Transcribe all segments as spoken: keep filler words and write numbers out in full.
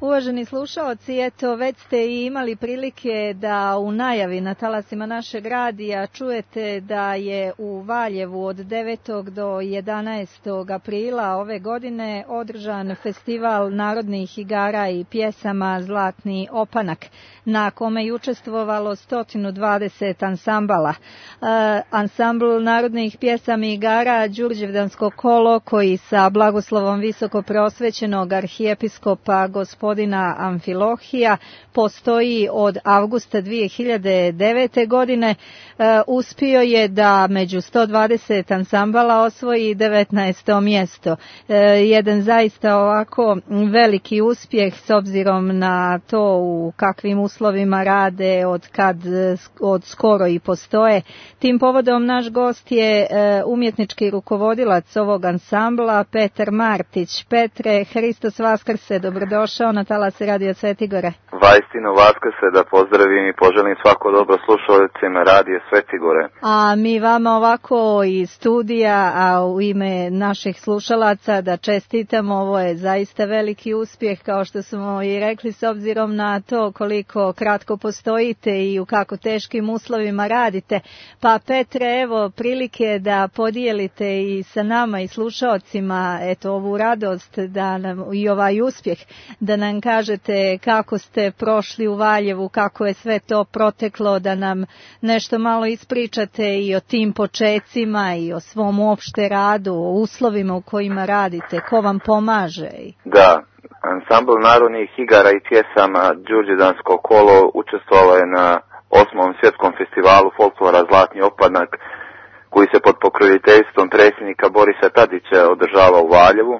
Uvaženi slušaoci, eto, već ste i imali prilike da u najavi na talasima našeg radija čujete da je u Valjevu od devetog do jedanaestog aprila ove godine održan festival narodnih igara i pjesama Zlatni opanak, na kome je učestvovalo sto dvadeset ansambala. E, ansambl narodnih pjesama i igara Đurđevdansko kolo, koji sa blagoslovom visoko preosvećenog arhijepiskopa gospodina Amfilohija postoji od avgusta dvije hiljade devete. godine, e, uspio je da među sto dvadeset ansambala osvoji devetnaesto mjesto. E, jedan zaista ovako veliki uspjeh s obzirom na to u kakvim uslovima rade, od kad od skoro i postoje. Tim povodom naš gost je e, umjetnički rukovodilac ovog ansambla Petar Martić. Petre, Hristos Vaskrse, dobrodošao na talase Radio Svetigore. Vaistinu Vaskrse, da pozdravim i poželim svako dobro slušalicima Radio Svetigore. A mi vama ovako iz studija, a u ime naših slušalaca da čestitamo, ovo je zaista veliki uspjeh, kao što smo i rekli, s obzirom na to koliko kratko postojite i u kako teškim uslovima radite. Pa Petre, evo prilike da podijelite i sa nama i slušaocima eto ovu radost da nam, i ovaj uspjeh, da nam kažete kako ste prošli u Valjevu, kako je sve to proteklo, da nam nešto malo ispričate i o tim počecima i o svom uopšte radu, o uslovima u kojima radite, ko vam pomaže. Da, ansambl narodnih igara i pjesama Đurđevdansko kolo učestvovalo je na osmom svjetskom festivalu folklora Zlatni opanak, koji se pod pokroviteljstvom predsjednika Borisa Tadića održava u Valjevu.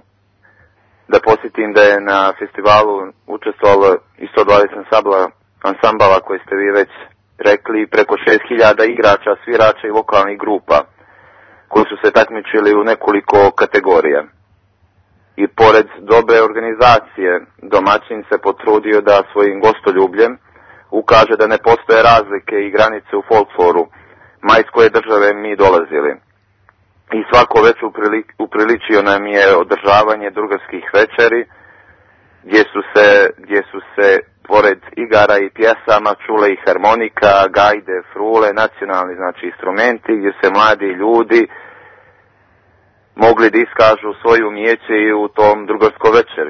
Da posjetim da je na festivalu učestvovalo i sto dvadeset ansambala, ansambala koje ste vi već rekli, preko šest hiljada igrača, svirača i vokalnih grupa, koji su se takmičili u nekoliko kategorija. I pored dobre organizacije, domaćin se potrudio da svojim gostoljubljem ukaže da ne postoje razlike i granice u folkloru, ma iz koje države mi dolazili. I svako već upriličio nam je održavanje drugarskih večeri, gdje su se, gdje su se pored igara i pjesama čule i harmonika, gajde, frule, nacionalni znači instrumenti, gdje se mladi ljudi mogli da iskažu svoje umijeće i u tom drugarskoj večeri.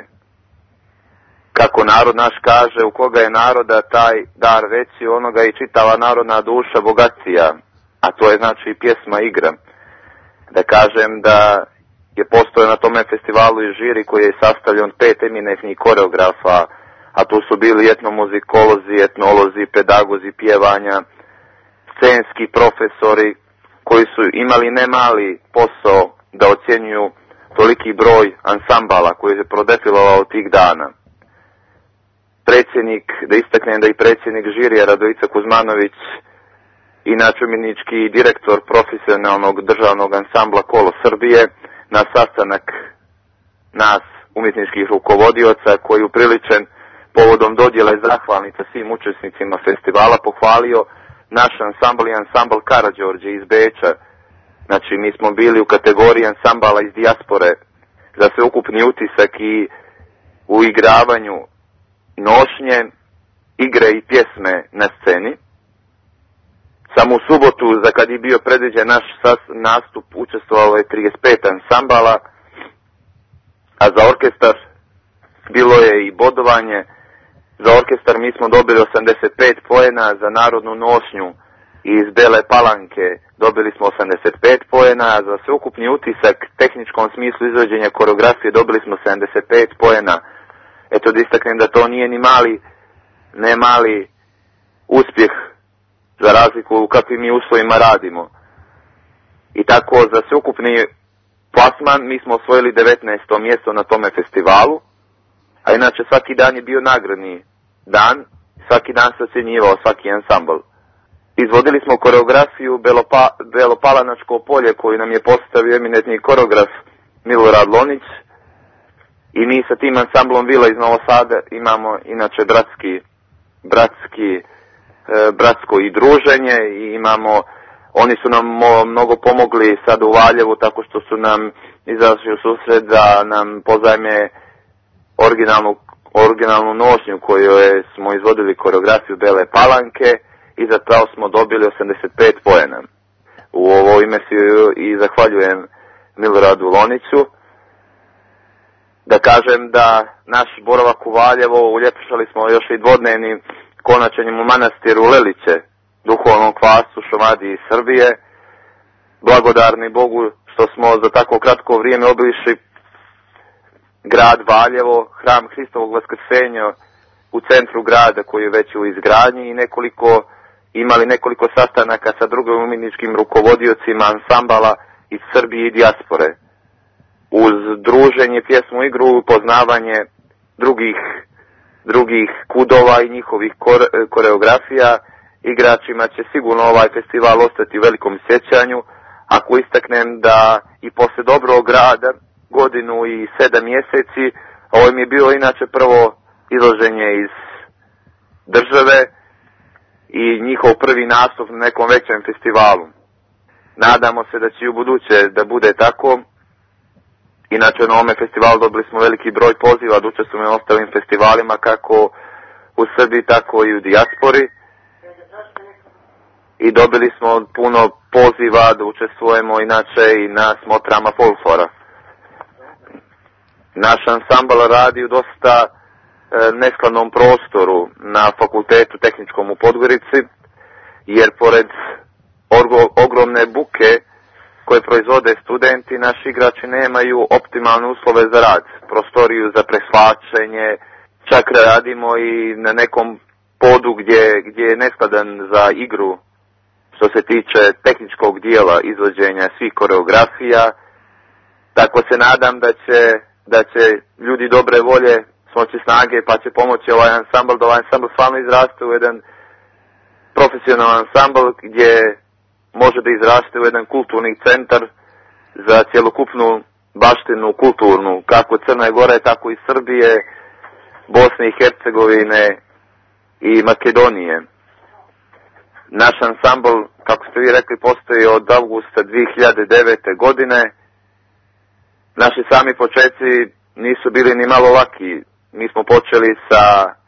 Kako narod naš kaže, u koga je naroda taj dar veći, onoga i čitava narodna duša bogatija, a to je znači pjesma, igra. Da kažem da je postojao na tome festivalu i žiri koji je sastavljen od pet eminentnih koreografa, a tu su bili etnomuzikolozi, etnolozi, pedagozi pjevanja, scenski profesori koji su imali ne mali posao da ocjenjuju toliki broj ansambala koji je prodefilovao tih dana. Predsjednik, da istaknem da i predsjednik žirija Radovica Kuzmanović, inače umjetnički direktor profesionalnog državnog ansambla Kolo Srbije, na sastanak nas umjetničkih rukovodioca koji je upriličen povodom dodjele zahvalnica svim učesnicima festivala pohvalio naš ansambl i ansambl Karađorđe iz Beča. Znači mi smo bili u kategoriji ansambala iz dijaspore za sveukupni utisak i u igravanju nošnje, igre i pjesme na sceni. Samo u subotu, za kad je bio predviđen naš nastup, učestvovalo je trideset pet ansambala, a za orkestar bilo je i bodovanje. Za orkestar mi smo dobili osamdeset pet poena, za narodnu nošnju iz Bele Palanke dobili smo osamdeset pet poena, a za sveukupni utisak, tehničkom smislu izvođenja koreografije dobili smo sedamdeset pet poena. Eto da istaknem da to nije ni mali, ne mali uspjeh, za razliku u kakvim mi uslovima radimo. I tako za sveukupni plasman mi smo osvojili devetnaesto mjesto na tome festivalu, a inače svaki dan je bio nagradni dan, svaki dan se ocjenjivao svaki ansambl. Izvodili smo koreografiju Belopa, Belopalanačko polje koju nam je postavio eminentni koreograf Milorad Lonić, i mi sa tim ansamblom Vila iz Novog Sada imamo inače bratski, bratski bratsko i druženje i imamo, oni su nam mnogo pomogli sad u Valjevu tako što su nam izašli u susret da nam pozajme originalnu originalnu nošnju koju smo izvodili koreografiju Bele Palanke i zapravo smo dobili osamdeset pet poena. U ovo ime si i zahvaljujem Miloradu Loniću. Da kažem da naš boravak u Valjevo uljepšali smo još i dvodnevnim konačenjem u manastiru Leliće, duhovnom kvasu Šumadiji iz Srbije. Blagodarni Bogu što smo za tako kratko vrijeme obišli grad Valjevo, hram Hristovog vaskrsenja u centru grada koji je već u izgradnji i nekoliko, imali nekoliko sastanaka sa drugim umjetničkim rukovodiocima ansambala iz Srbije i dijaspore. Uz druženje, pjesmu, igru, poznavanje drugih, drugih kudova i njihovih kore, koreografija, igračima će sigurno ovaj festival ostati u velikom sjećanju, ako istaknem da i posle dobrog rada, godinu i sedam mjeseci, ovo mi je bilo inače prvo izloženje iz države i njihov prvi nastup na nekom većem festivalu. Nadamo se da će i u buduće da bude tako. Inače na ovome festivalu dobili smo veliki broj poziva da učestvujemo u ostalim festivalima kako u Srbiji tako i u dijaspori. I dobili smo puno poziva da učestvujemo inače i na smotrama folklora. Naš ansambl radi u dosta e, neskladnom prostoru na fakultetu tehničkom u Podgorici, jer pored orgo, ogromne buke koje proizvode studenti, naši igrači nemaju optimalne uslove za rad, prostoriju za preslačenje, čak radimo i na nekom podu gdje, gdje je neskladan za igru što se tiče tehničkog dijela izvođenja svih koreografija. Tako se nadam da će, da će ljudi dobre volje smoći snage pa će pomoći ovaj ansambl, da ovaj ansambl stvarno izraste u jedan profesionalan ansambl gdje može da izraste u jedan kulturni centar za cjelokupnu baštinu kulturnu, kako Crne Gore, tako i Srbije, Bosne i Hercegovine i Makedonije. Naš ansambl, kako ste vi rekli, postoji od avgusta dvije hiljade devete. godine. Naši sami početci nisu bili ni malo laki. Mi smo počeli sa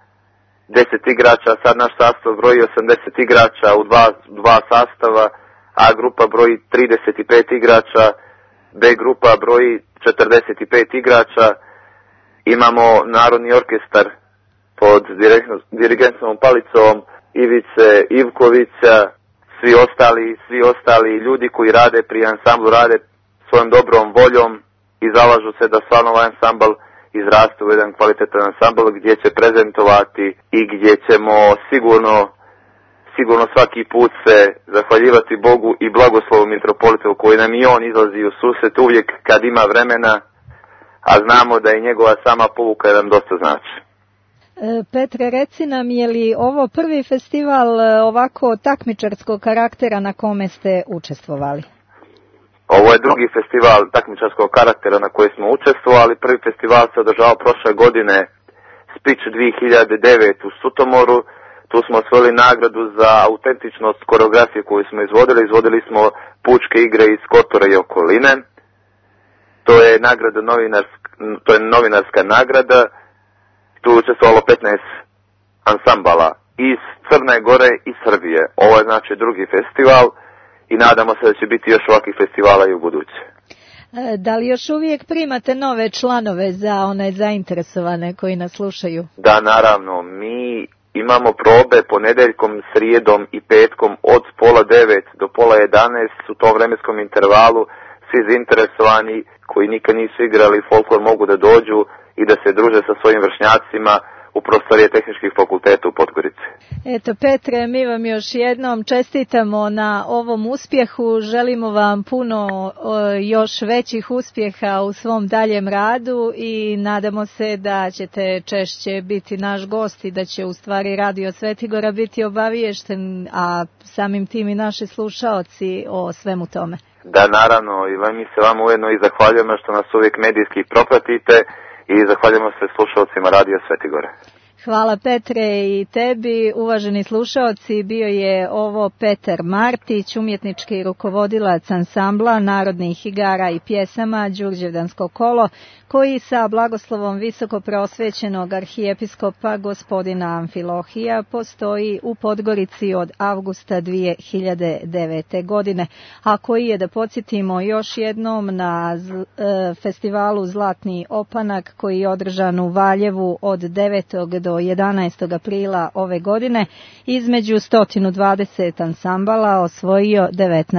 deset igrača, sad naš sastav broji osamdeset igrača u dva, dva sastava, A grupa broji trideset pet igrača, B grupa broji četrdeset pet igrača. Imamo Narodni orkestar pod dirigentnom palicom Ivice Ivkovića, svi ostali, svi ostali ljudi koji rade pri ansamblu rade svojom dobrom voljom i zalažu se da stvarno ovaj ansambl izraste u jedan kvalitetan ansambl gdje će prezentovati i gdje ćemo sigurno sigurno svaki put se zahvaljivati Bogu i blagoslovu mitropolitu koji nam i on izlazi u susret uvijek kad ima vremena, a znamo da je njegova sama povuka nam dosta znači. Petre, reci nam, je li ovo prvi festival ovako takmičarskog karaktera na kome ste učestvovali? Ovo je drugi festival takmičarskog karaktera na koji smo učestvovali. Prvi festival se održao prošle godine, Spič dvije hiljade devete u Sutomoru. Tu smo osvojili nagradu za autentičnost koreografije koju smo izvodili. Izvodili smo pučke igre iz Kotora i okoline. To je nagrada novinarska, to je novinarska nagrada. Tu učestvovalo petnaest ansambala iz Crne Gore i Srbije. Ovo je znači drugi festival i nadamo se da će biti još ovakvih festivala i u buduće. Da li još uvijek primate nove članove za one zainteresovane koji nas slušaju? Da, naravno. Mi imamo probe ponedeljkom, srijedom i petkom od pola devet do pola jedanaest. U tom vremenskom intervalu svi zainteresovani koji nikad nisu igrali folklor mogu da dođu i da se druže sa svojim vršnjacima u prostorije tehničkih fakulteta u Podgorici. Eto, Petre, mi vam još jednom čestitamo na ovom uspjehu, želimo vam puno o, još većih uspjeha u svom daljem radu i nadamo se da ćete češće biti naš gost i da će u stvari Radio Svetigora biti obaviješten, a samim tim i naši slušaoci o svemu tome. Da, naravno, i mi se vam ujedno i zahvaljujemo što nas uvijek medijski propratite i zahvaljujemo se slušalcima Radio Svetigore. Hvala, Petre, i tebi. Uvaženi slušaoci, bio je ovo Petar Martić, umjetnički rukovodilac ansambla narodnih igara i pjesama Đurđevdansko kolo, koji sa blagoslovom visoko prosvećenog arhijepiskopa gospodina Amfilohija postoji u Podgorici od avgusta dvije hiljade devete. godine, a koji je, da podsjetimo još jednom, na e, festivalu Zlatni opanak koji je održan u Valjevu od devetog do jedanaestog aprila ove godine između sto dvadeset ansambala osvojio devetnaest